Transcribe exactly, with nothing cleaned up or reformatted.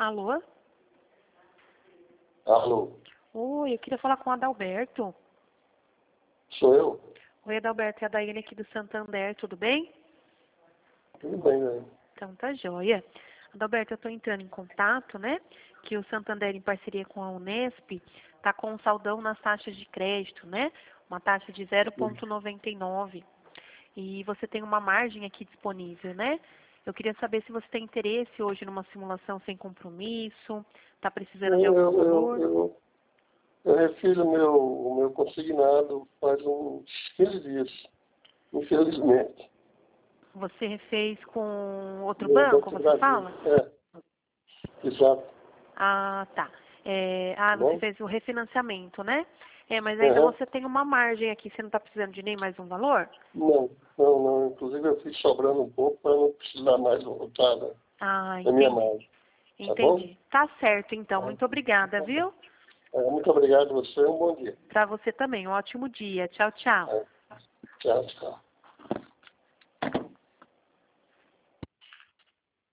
Alô? Alô? Oi, eu queria falar com o Adalberto. Sou eu? Oi, Adalberto, é a Daiane aqui do Santander, tudo bem? Tudo bem, né? Então tá joia. Adalberto, eu estou entrando em contato, né? Que o Santander, em parceria com a Unesp, está com um saldão nas taxas de crédito, né? Uma taxa de zero vírgula noventa e nove. E você tem uma margem aqui disponível, né? Eu queria saber se você tem interesse hoje numa simulação sem compromisso, está precisando de Eu, algum eu, valor. eu, eu, eu refiz o meu, o meu consignado faz uns quinze dias, infelizmente. Você refez com outro No banco, Banco do você Brasil. fala? É, exato. Ah, tá. É, Tá ah, você bom? fez o refinanciamento, né? É, mas ainda Uhum. você tem uma margem aqui, você não está precisando de nem mais um valor? Não, não, não. Inclusive eu fiz sobrando um pouco para não precisar mais voltar na, Ah, na minha entendi. margem. Tá bom? Entendi. Tá certo, então. É, Muito obrigada, tá bom. viu? É, muito obrigado a você. Um bom dia. Para você também. Um ótimo dia. Tchau, tchau. É, tchau, tchau.